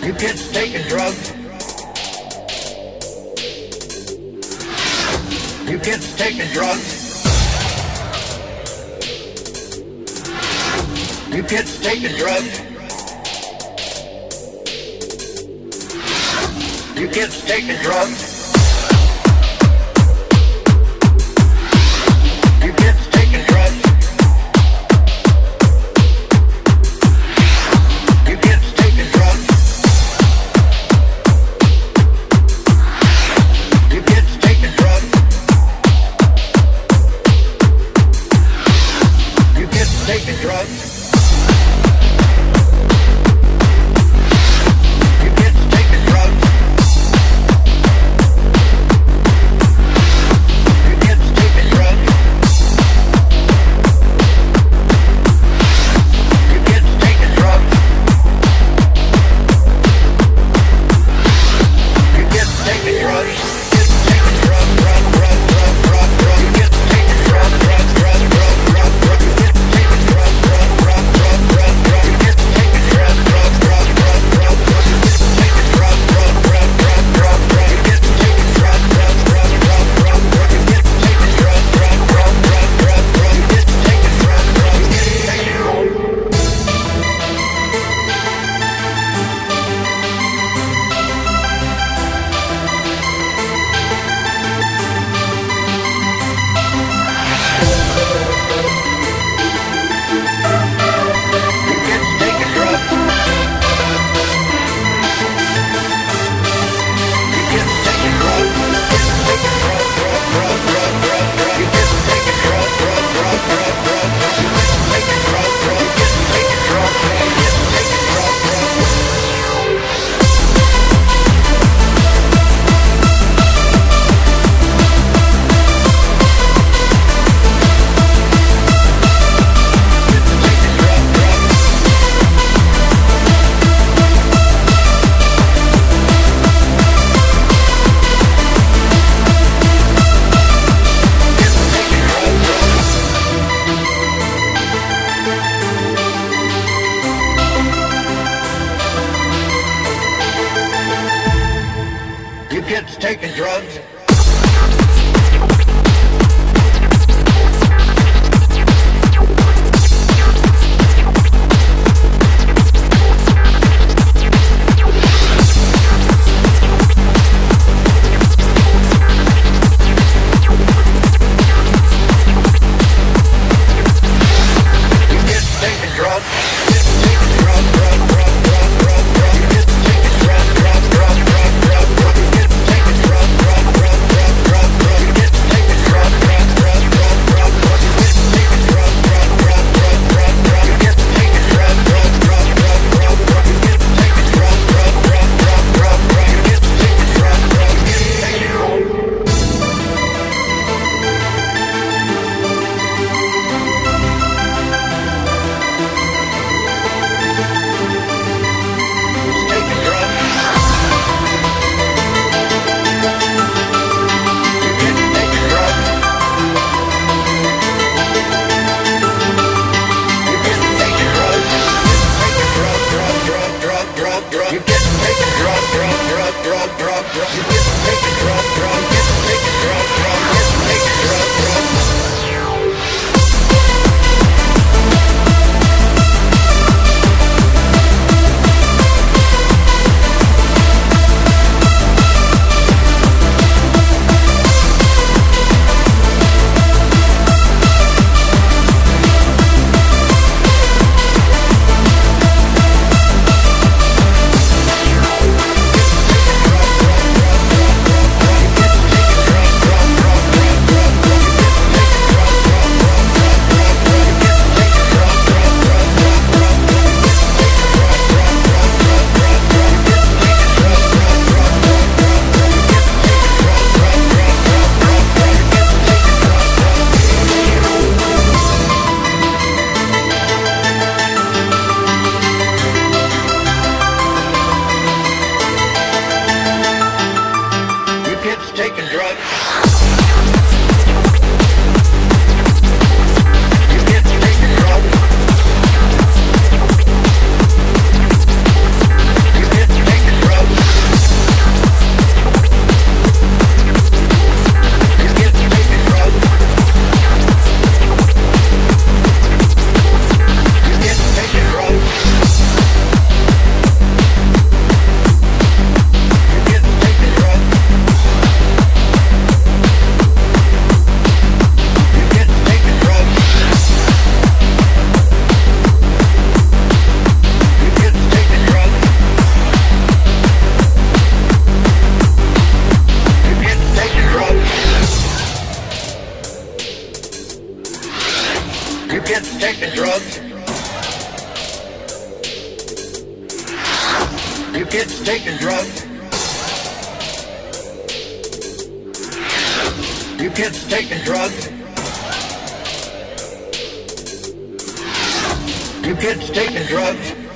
You kids taking drugs? You kids taking drugs? You kids taking drugs? You kids taking drugs? You kids taking drugs? You kids taking drugs? You kids taking drugs? You kids taking drugs? You kids taking drugs? You kids taking drugs? You kids taking drugs? You kids taking drugs? Kids taking drugs, drug, drug, drug, drug, drug. You kids taking drugs, drug, drug, drug, drug, drug. You kids taking drugs, drug, drug, drug, drug, drug. You kids taking drugs, drug, drug, drug, drug, drug. You kids taking drugs, drug, drug, drug, drug, drug. You kids taking drugs, drug, drug, drug, drug, drug. You kids taking drugs, drug, drug, drug, drug, drug. You kids taking drugs, drug, you kids taking drugs. You kids taking drugs? You kids taking drugs? Kids taking drugs, drug, drug, drug, drug, drug. You kids taking drugs, drug, drug, drug, drug, drug. You kids taking drugs, drug, you kids taking drugs, drug, you kids taking drugs, drug. You kids taking drugs? You kids taking drugs? Kids taking drugs, drug, drug, drug, drug, drug. You kids taking drugs, drug, drug, drug, drug, drug. You kids taking drugs, drug, drug, You kids taking drugs? You kids taking drugs? You kids taking drugs?